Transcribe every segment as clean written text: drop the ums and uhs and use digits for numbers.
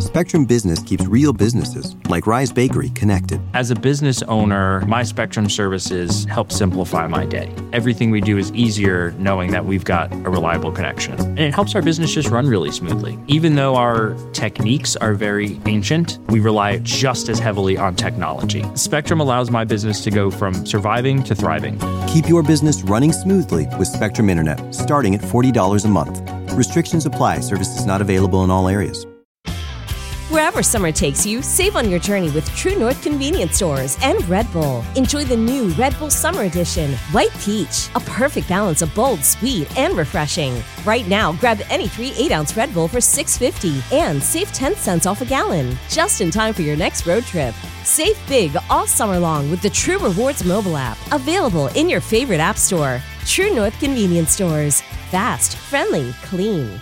Spectrum Business keeps real businesses, like Rise Bakery, connected. As a business owner, my Spectrum services help simplify my day. Everything we do is easier knowing that we've got a reliable connection. And it helps our business just run really smoothly. Even though our techniques are very ancient, we rely just as heavily on technology. Spectrum allows my business to go from surviving to thriving. Keep your business running smoothly with Spectrum Internet, starting at $40 a month. Restrictions apply. Services not available in all areas. Wherever summer takes you, save on your journey with True North Convenience Stores and Red Bull. Enjoy the new Red Bull Summer Edition, White Peach, a perfect balance of bold, sweet, and refreshing. Right now, grab any 3 8-ounce Red Bull for $6.50 and save 10 cents off a gallon, just in time for your next road trip. Save big all summer long with the True Rewards mobile app, available in your favorite app store. True North Convenience Stores. Fast, friendly, clean.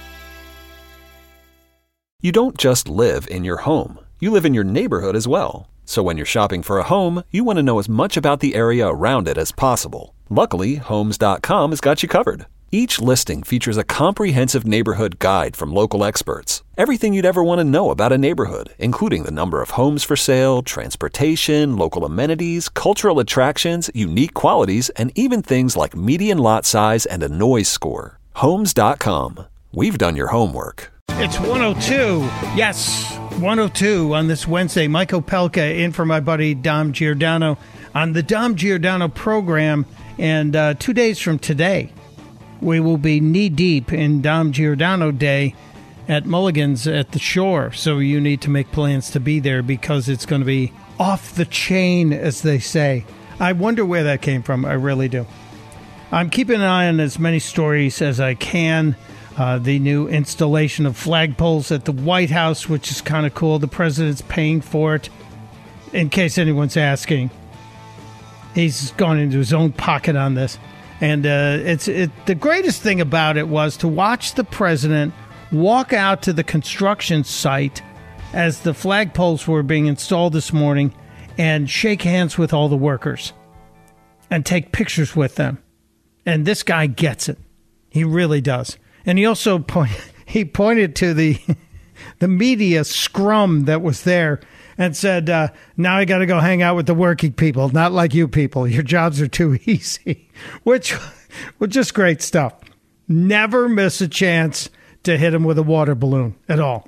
You don't just live in your home. You live in your neighborhood as well. So when you're shopping for a home, you want to know as much about the area around it as possible. Luckily, Homes.com has got you covered. Each listing features a comprehensive neighborhood guide from local experts. Everything you'd ever want to know about a neighborhood, including the number of homes for sale, transportation, local amenities, cultural attractions, unique qualities, and even things like median lot size and a noise score. Homes.com. We've done your homework. It's 102. Yes, 102 on this Wednesday. Mike Opelka in for my buddy Dom Giordano on the Dom Giordano program. And 2 days from today, we will be knee-deep in Dom Giordano Day at Mulligan's at the Shore. So you need to make plans to be there because it's going to be off the chain, as they say. I wonder where that came from. I really do. I'm keeping an eye on as many stories as I can. The new installation of flagpoles at the White House, which is kind of cool. The president's paying for it, in case anyone's asking. He's gone into his own pocket on this. And the greatest thing about it was to watch the president walk out to the construction site as the flagpoles were being installed this morning and shake hands with all the workers and take pictures with them. And this guy gets it. He really does. And he also pointed to the media scrum that was there and said, now I got to go hang out with the working people, not like you people. Your jobs are too easy, which was just great stuff. Never miss a chance to hit him with a water balloon at all.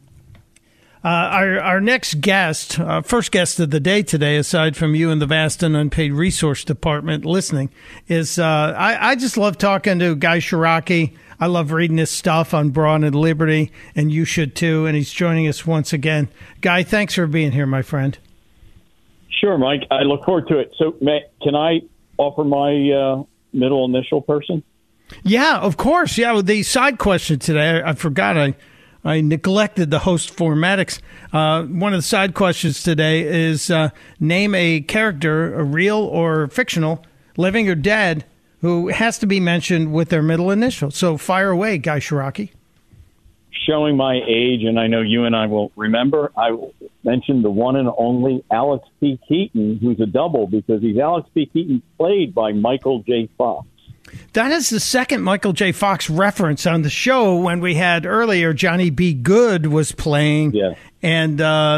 Our next guest, first guest of the day today, aside from you and the vast and unpaid resource department listening, is I just love talking to Guy Shiraki. I love reading his stuff on Brawn and Liberty, and you should too. And he's joining us once again. Guy, thanks for being here, my friend. Sure, Mike. I look forward to it. So, can I offer my middle initial person? Yeah, of course. Yeah, the side question today, I forgot. I neglected the host formatics. One of the side questions today is name a character, a real or fictional, living or dead, who has to be mentioned with their middle initial. So fire away, Guy Shiraki. Showing my age, and I know you and I will remember, I will mention the one and only Alex P. Keaton, who's a double because he's Alex P. Keaton, played by Michael J. Fox. That is the second Michael J. Fox reference on the show. When we had earlier, Johnny B. Good was playing, yeah. and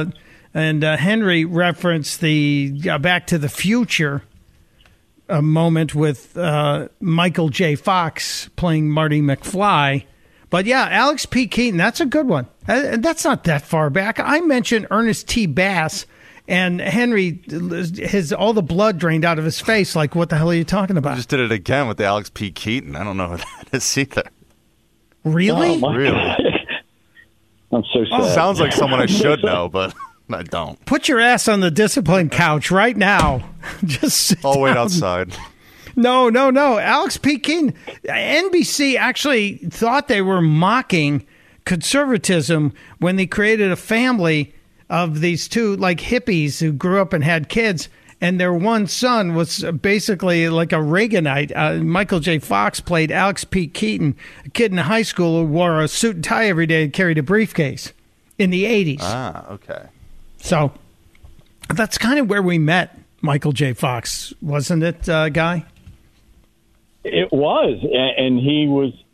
Henry referenced the Back to the Future a moment with Michael J. Fox playing Marty McFly. But yeah, Alex P. Keaton, that's a good one. That's not that far back. I mentioned Ernest T. Bass, and Henry, all the blood drained out of his face. Like, what the hell are you talking about? I just did it again with the Alex P. Keaton. I don't know what that is either. Really? Oh, really? I'm so sad. Sounds like someone I should know, but I don't. Put your ass on the discipline couch right now. Just sit I'll wait down. outside. No. Alex P. Keaton, NBC actually thought they were mocking conservatism when they created a family of these two like hippies who grew up and had kids, and their one son was basically like a Reaganite. Michael J. Fox played Alex P. Keaton, a kid in high school who wore a suit and tie every day and carried a briefcase in the 80s. Ah, okay. So that's kind of where we met Michael J. Fox, wasn't it, Guy? It was, and he was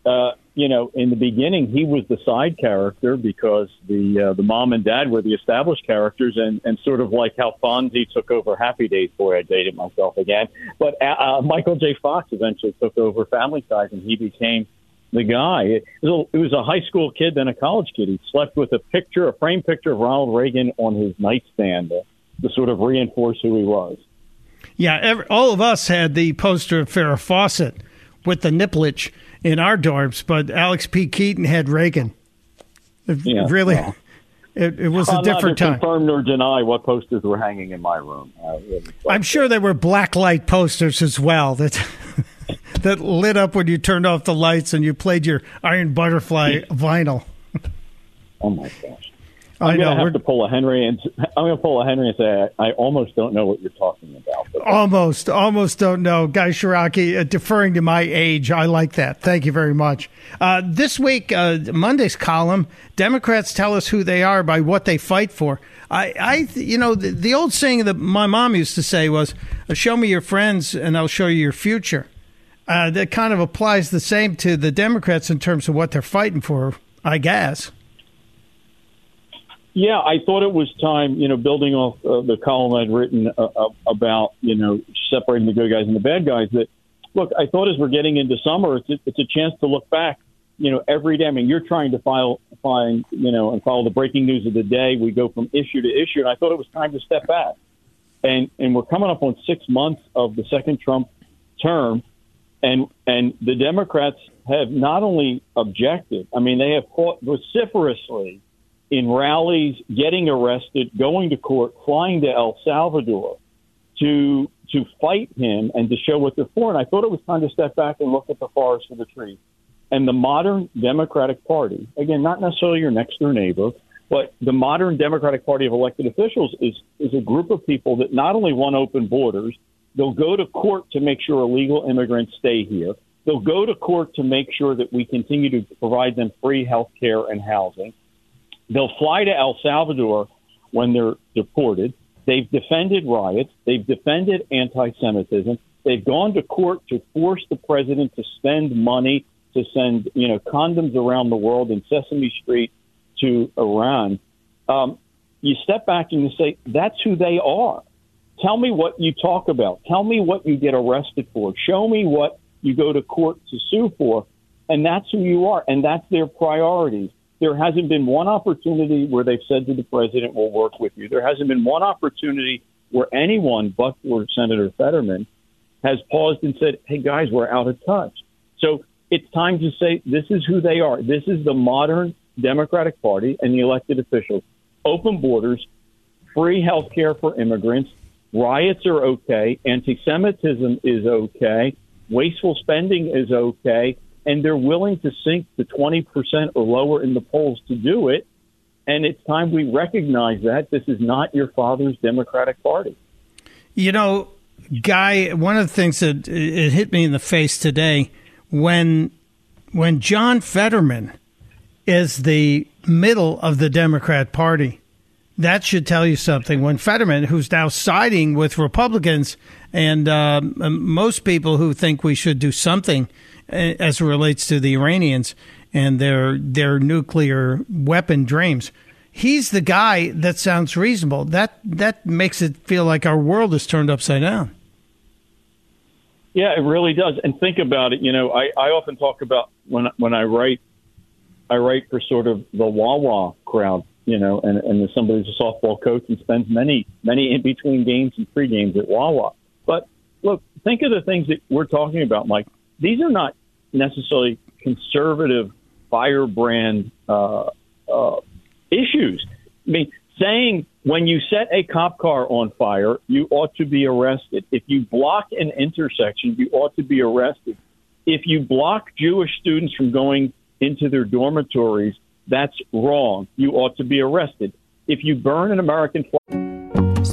in the beginning, he was the side character because the mom and dad were the established characters, and sort of like how Fonzie took over Happy Days. Boy, I dated myself again. But Michael J. Fox eventually took over Family Ties, and he became the guy. It was a high school kid, then a college kid. He slept with a framed picture of Ronald Reagan on his nightstand to sort of reinforce who he was. Yeah, all of us had the poster of Farrah Fawcett with the nipplage in our dorms, but Alex P. Keaton had Reagan. It was a different time. Confirm nor deny what posters were hanging in my room. I'm sure there were black light posters as well that lit up when you turned off the lights and you played your Iron Butterfly vinyl. Oh my gosh! I'm going to have to pull a Henry and say I almost don't know what you're talking about. Almost don't know. Guy Shiraki, deferring to my age. I like that. Thank you very much. This week, Monday's column, Democrats tell us who they are by what they fight for. The old saying that my mom used to say was, show me your friends and I'll show you your future. That kind of applies the same to the Democrats in terms of what they're fighting for, I guess. Yeah, I thought it was time, building off the column I'd written about, separating the good guys and the bad guys, that, look, I thought as we're getting into summer, it's a chance to look back, every day. I mean, you're trying to find and follow the breaking news of the day. We go from issue to issue, and I thought it was time to step back. And we're coming up on 6 months of the second Trump term, and the Democrats have not only objected, I mean, they have fought vociferously in rallies, getting arrested, going to court, flying to El Salvador to fight him and to show what they're for. And I thought it was time to step back and look at the forest for the trees. And the modern Democratic Party, again, not necessarily your next door neighbor, but the modern Democratic Party of elected officials is a group of people that not only want open borders, they'll go to court to make sure illegal immigrants stay here. They'll go to court to make sure that we continue to provide them free health care and housing. They'll fly to El Salvador when they're deported. They've defended riots. They've defended anti-Semitism. They've gone to court to force the president to spend money to send, condoms around the world in Sesame Street to Iran. You step back and you say, that's who they are. Tell me what you talk about. Tell me what you get arrested for. Show me what you go to court to sue for. And that's who you are. And that's their priorities. There hasn't been one opportunity where they've said to the president, we'll work with you. There hasn't been one opportunity where anyone but for Senator Fetterman has paused and said, hey, guys, we're out of touch. So it's time to say this is who they are. This is the modern Democratic Party and the elected officials. Open borders, free health care for immigrants, riots are okay, anti-Semitism is okay, wasteful spending is okay, and they're willing to sink to 20% or lower in the polls to do it. And it's time we recognize that this is not your father's Democratic Party. Guy, one of the things that it hit me in the face today, when John Fetterman is the middle of the Democrat Party, that should tell you something. When Fetterman, who's now siding with Republicans and most people who think we should do something as it relates to the Iranians and their nuclear weapon dreams, he's the guy that sounds reasonable. That makes it feel like our world is turned upside down. Yeah, it really does. And think about it. I often talk about when I write for sort of the Wawa crowd, and somebody's a softball coach and spends many in between games and pre-games at Wawa. But look, think of the things that we're talking about, Mike. These are not necessarily conservative firebrand issues. I mean, saying when you set a cop car on fire, you ought to be arrested. If you block an intersection, you ought to be arrested. If you block Jewish students from going into their dormitories, that's wrong. You ought to be arrested. If you burn an American flag.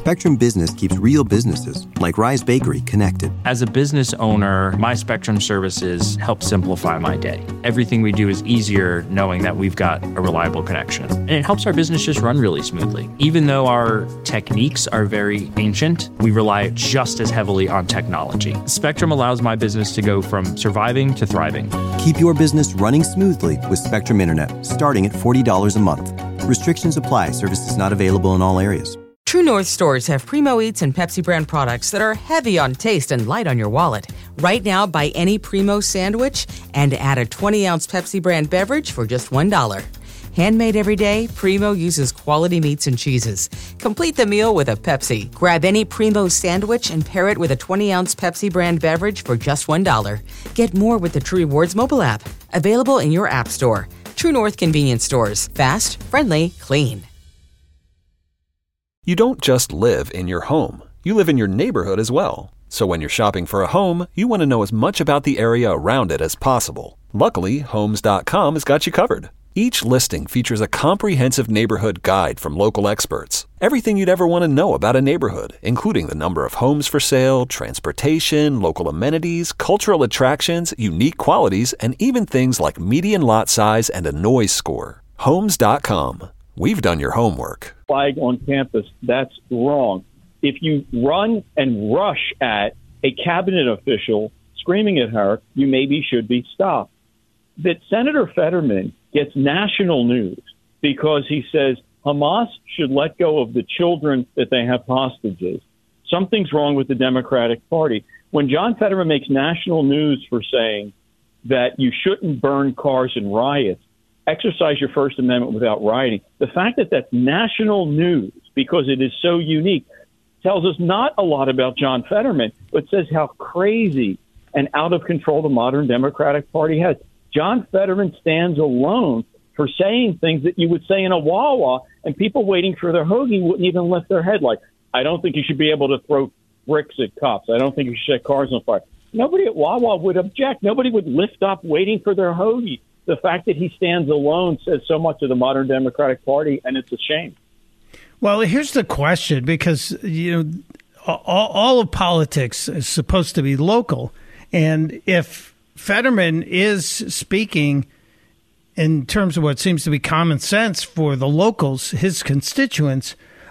Spectrum Business keeps real businesses, like Rise Bakery, connected. As a business owner, my Spectrum services help simplify my day. Everything we do is easier knowing that we've got a reliable connection. And it helps our business just run really smoothly. Even though our techniques are very ancient, we rely just as heavily on technology. Spectrum allows my business to go from surviving to thriving. Keep your business running smoothly with Spectrum Internet, starting at $40 a month. Restrictions apply. Services not available in all areas. True North stores have Primo Eats and Pepsi brand products that are heavy on taste and light on your wallet. Right now, buy any Primo sandwich and add a 20-ounce Pepsi brand beverage for just $1. Handmade every day, Primo uses quality meats and cheeses. Complete the meal with a Pepsi. Grab any Primo sandwich and pair it with a 20-ounce Pepsi brand beverage for just $1. Get more with the True Rewards mobile app. Available in your app store. True North convenience stores. Fast, friendly, clean. You don't just live in your home. You live in your neighborhood as well. So when you're shopping for a home, you want to know as much about the area around it as possible. Luckily, Homes.com has got you covered. Each listing features a comprehensive neighborhood guide from local experts. Everything you'd ever want to know about a neighborhood, including the number of homes for sale, transportation, local amenities, cultural attractions, unique qualities, and even things like median lot size and a noise score. Homes.com. We've done your homework. Flag on campus, that's wrong. If you run and rush at a cabinet official screaming at her, you maybe should be stopped. That Senator Fetterman gets national news because he says Hamas should let go of the children that they have hostages. Something's wrong with the Democratic Party. When John Fetterman makes national news for saying that you shouldn't burn cars in riots, exercise your First Amendment without rioting, the fact that that's national news because it is so unique tells us not a lot about John Fetterman, but says how crazy and out of control the modern Democratic Party has. John Fetterman stands alone for saying things that you would say in a Wawa, and people waiting for their hoagie wouldn't even lift their head. Like, I don't think you should be able to throw bricks at cops. I don't think you should set cars on fire. Nobody at Wawa would object. Nobody would lift up waiting for their hoagie. The fact that he stands alone says so much of the modern Democratic Party, and it's a shame. Well, here's the question, because, you know, all of politics is supposed to be local. And if Fetterman is speaking in terms of what seems to be common sense for the locals, his constituents,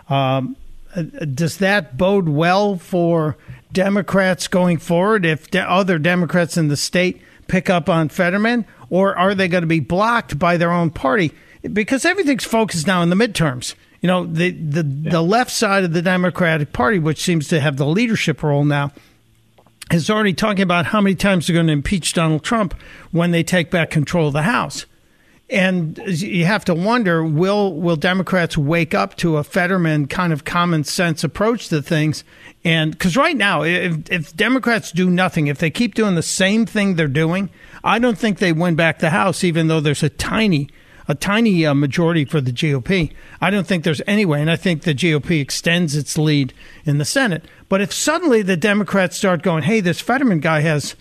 does that bode well for Democrats going forward if other Democrats in the state pick up on Fetterman? Or are they going to be blocked by their own party? Because everything's focused now in the midterms. You know, the left side of the Democratic Party, which seems to have the leadership role now, is already talking about how many times they're going to impeach Donald Trump when they take back control of the House. And you have to wonder, will Democrats wake up to a Fetterman kind of common sense approach to things? And because right now, if Democrats do nothing, if they keep doing the same thing they're doing, I don't think they win back the House, even though there's a tiny majority for the GOP. I don't think there's any way, and I think the GOP extends its lead in the Senate. But if suddenly the Democrats start going, hey, this Fetterman guy has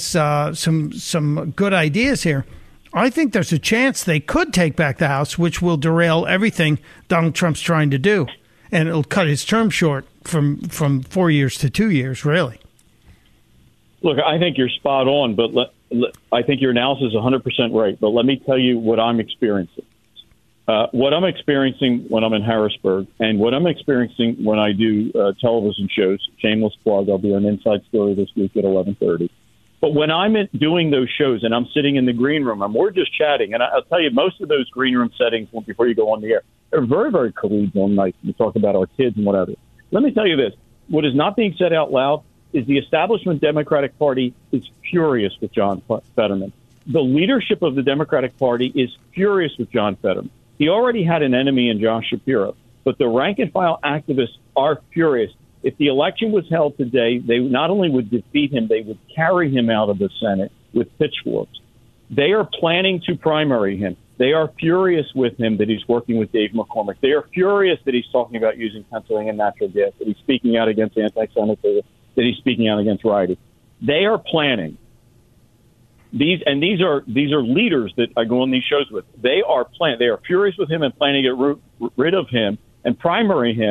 some good ideas here, I think there's a chance they could take back the House, which will derail everything Donald Trump's trying to do. And it'll cut his term short from 4 years to 2 years, really. Look, I think you're spot on, but I think your analysis is 100% right. But let me tell you what I'm experiencing. What I'm experiencing when I'm in Harrisburg and what I'm experiencing when I do television shows, shameless plug, I'll be on Inside Story this week at 11:30. But when I'm doing those shows and I'm sitting in the green room and we're just chatting, and I'll tell you, most of those green room settings before you go on the air are very, very collegial, nice. We talk about our kids and whatever. Let me tell you this. What is not being said out loud is the establishment Democratic Party is furious with John Fetterman. The leadership of the Democratic Party is furious with John Fetterman. He already had an enemy in Josh Shapiro, but the rank and file activists are furious. If the election was held today, they not only would defeat him, they would carry him out of the Senate with pitchforks. They are planning to primary him. They are furious with him that he's working with Dave McCormick. They are furious that he's talking about using Pennsylvania natural gas, that he's speaking out against anti-Semitism, that he's speaking out against rioting. They are planning. These are leaders that I go on these shows with. They are furious with him and planning to get rid of him and primary him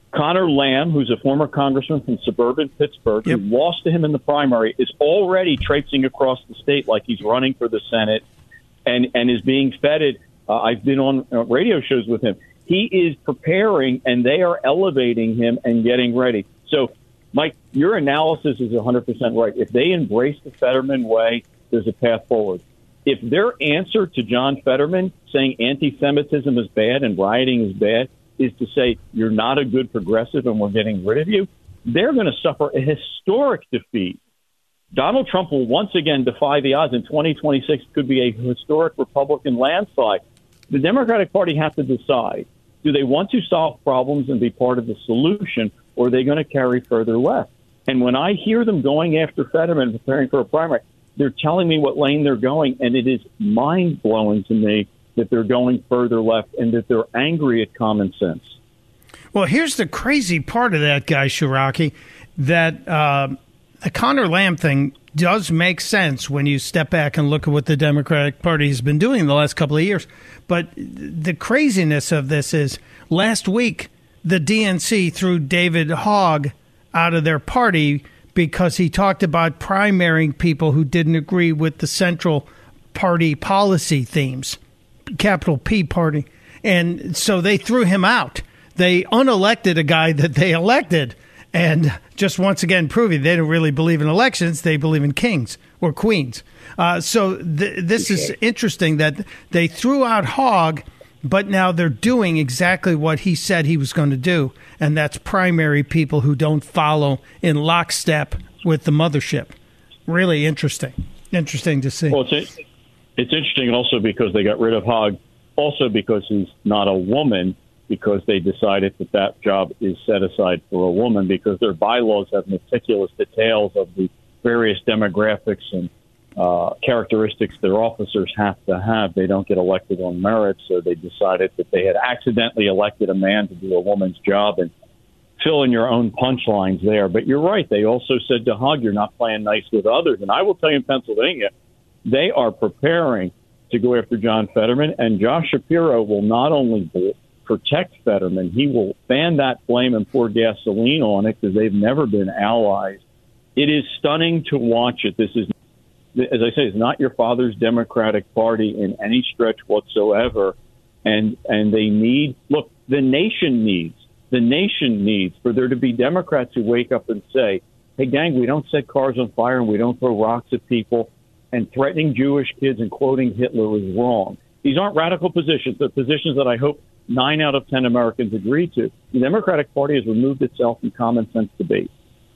Connor Lamb, who's a former congressman from suburban Pittsburgh, who lost to him in the primary, is already traipsing across the state like he's running for the Senate and is being feted. I've been on radio shows with him. He is preparing, and they are elevating him and getting ready. So, Mike, your analysis is 100% right. If they embrace the Fetterman way, there's a path forward. If their answer to John Fetterman saying anti-Semitism is bad and rioting is bad is to say you're not a good progressive and we're getting rid of you, they're going to suffer a historic defeat. Donald Trump will once again defy the odds. In 2026 could be a historic Republican landslide. The Democratic Party has to decide, do they want to solve problems and be part of the solution, or are they going to carry further left? And when I hear them going after Fetterman, preparing for a primary, they're telling me what lane they're going, and it is mind-blowing to me that they're going further left and that they're angry at common sense. Well, here's the crazy part of that, Guy Shiraki, that the Connor Lamb thing does make sense when you step back and look at what the Democratic Party has been doing the last couple of years. But the craziness of this is last week, the DNC threw David Hogg out of their party because he talked about primarying people who didn't agree with the central party policy themes, capital P party. And so they threw him out. They unelected a guy that they elected, and just once again proving they don't really believe in elections. They believe in kings or queens. So this is interesting that they threw out Hogg, but now they're doing exactly what he said he was going to do, and that's primary people who don't follow in lockstep with the mothership. Really interesting. Interesting to see. Well, it's interesting also because they got rid of Hogg, also because he's not a woman, because they decided that job is set aside for a woman, because their bylaws have meticulous details of the various demographics and characteristics their officers have to have. They don't get elected on merit, so they decided that they had accidentally elected a man to do a woman's job, and fill in your own punchlines there. But you're right. They also said to Hogg, you're not playing nice with others. And I will tell you in Pennsylvania, they are preparing to go after John Fetterman, and Josh Shapiro will not only protect Fetterman, he will fan that flame and pour gasoline on it, because they've never been allies. It is stunning to watch it. This is, as I say, it's not your father's Democratic Party in any stretch whatsoever. And they need, look, the nation needs for there to be Democrats who wake up and say, hey, gang, we don't set cars on fire and we don't throw rocks at people, and threatening Jewish kids and quoting Hitler is wrong. These aren't radical positions. They're positions that I hope 9 out of 10 Americans agree to. The Democratic Party has removed itself from common sense debate.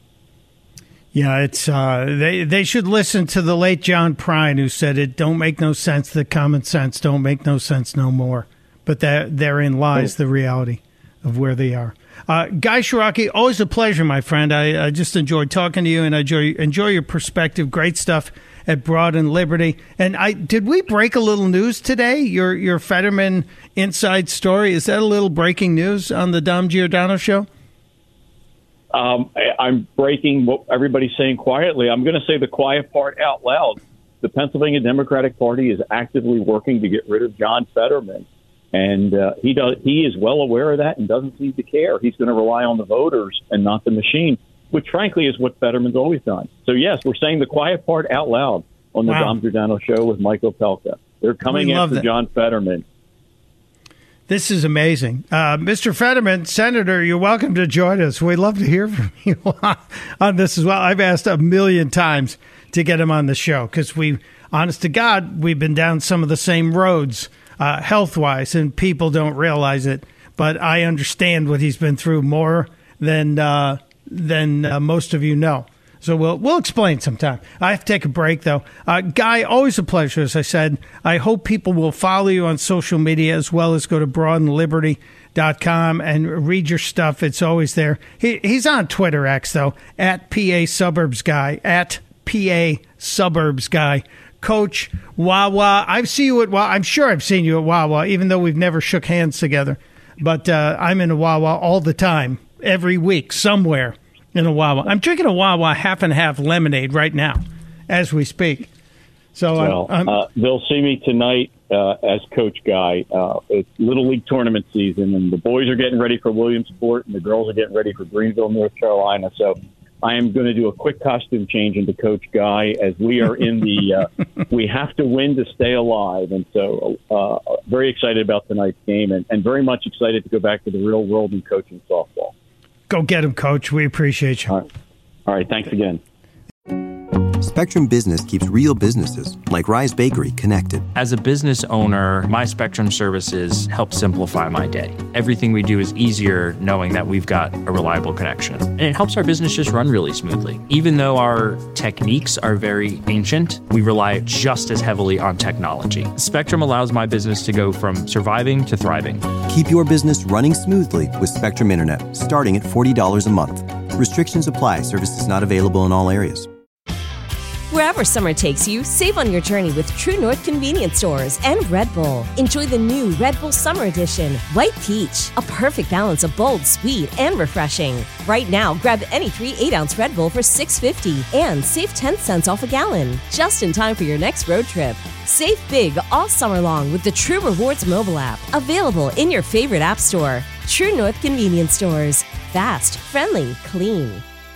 Yeah, it's they should listen to the late John Prine, who said it don't make no sense that common sense don't make no sense no more. But therein lies the reality of where they are. Guy Shiraki, always a pleasure, my friend. I just enjoyed talking to you, and I enjoy your perspective. Great stuff at Broad and Liberty. And did we break a little news today? Your Fetterman inside story, is that a little breaking news on the Dom Giordano show? I'm breaking what everybody's saying quietly. I'm going to say the quiet part out loud. The Pennsylvania Democratic Party is actively working to get rid of John Fetterman. And he is well aware of that and doesn't seem to care. He's going to rely on the voters and not the machine, which, frankly, is what Fetterman's always done. So, yes, we're saying the quiet part out loud on the Dom Giordano show with Mike Opelka. They're coming after John Fetterman. This is amazing. Mr. Fetterman, Senator, you're welcome to join us. We'd love to hear from you on this as well. I've asked a million times to get him on the show because honest to God, we've been down some of the same roads health-wise, and people don't realize it. But I understand what he's been through more than most of you know. So we'll explain sometime. I have to take a break, though. Guy, always a pleasure, as I said. I hope people will follow you on social media, as well as go to broadandliberty.com and read your stuff. It's always there. He's on Twitter X, though, at PA Suburbs Guy, at PA Suburbs Guy. Coach Wawa, I'm sure I've seen you at Wawa, even though we've never shook hands together. But I'm in a Wawa all the time, every week, somewhere. In a Wawa. I'm drinking a Wawa half and half lemonade right now as we speak. So they'll see me tonight as Coach Guy. It's Little League tournament season, and the boys are getting ready for Williamsport, and the girls are getting ready for Greenville, North Carolina. So I am going to do a quick costume change into Coach Guy as we are in the we have to win to stay alive. And so very excited about tonight's game and very much excited to go back to the real world and coaching softball. Go get him, Coach. We appreciate you. All right. Thanks again. Spectrum Business keeps real businesses, like Rise Bakery, connected. As a business owner, my Spectrum services help simplify my day. Everything we do is easier knowing that we've got a reliable connection. And it helps our business just run really smoothly. Even though our techniques are very ancient, we rely just as heavily on technology. Spectrum allows my business to go from surviving to thriving. Keep your business running smoothly with Spectrum Internet, starting at $40 a month. Restrictions apply. Services not available in all areas. Wherever summer takes you, save on your journey with True North Convenience Stores and Red Bull. Enjoy the new Red Bull Summer Edition, White Peach, a perfect balance of bold, sweet, and refreshing. Right now, grab any 3 8-ounce Red Bull for $6.50 and save 10 cents off a gallon, just in time for your next road trip. Save big all summer long with the True Rewards mobile app, available in your favorite app store. True North Convenience Stores. Fast, friendly, clean.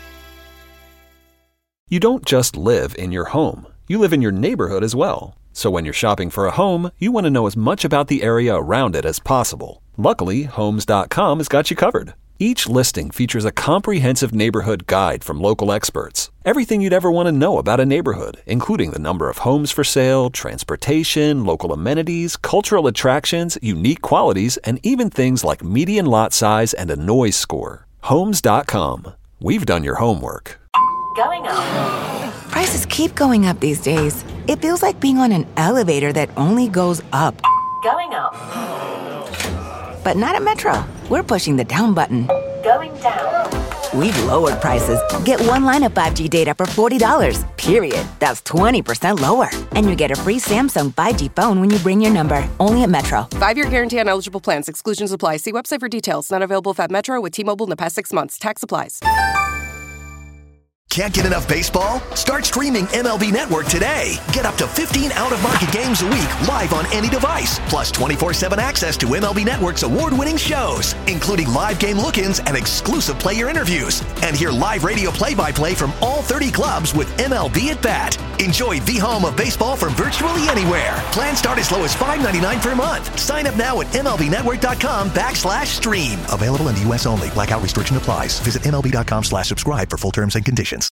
You don't just live in your home. You live in your neighborhood as well. So when you're shopping for a home, you want to know as much about the area around it as possible. Luckily, Homes.com has got you covered. Each listing features a comprehensive neighborhood guide from local experts. Everything you'd ever want to know about a neighborhood, including the number of homes for sale, transportation, local amenities, cultural attractions, unique qualities, and even things like median lot size and a noise score. Homes.com. We've done your homework. Going up. Prices keep going up these days. It feels like being on an elevator that only goes up. Going up. But not at Metro. We're pushing the down button. Going down. We've lowered prices. Get one line of 5G data for $40, period. That's 20% lower. And you get a free Samsung 5G phone when you bring your number. Only at Metro. 5-year guarantee on eligible plans. Exclusions apply. See website for details. Not available at Metro with T-Mobile in the past 6 months. Tax applies. Can't get enough baseball? Start streaming MLB Network today. Get up to 15 out-of-market games a week live on any device. Plus 24/7 access to MLB Network's award-winning shows, including live game look-ins and exclusive player interviews. And hear live radio play-by-play from all 30 clubs with MLB at Bat. Enjoy the home of baseball from virtually anywhere. Plans start as low as $5.99 per month. Sign up now at MLBnetwork.com/stream. Available in the U.S. only. Blackout restriction applies. Visit MLB.com/subscribe for full terms and conditions.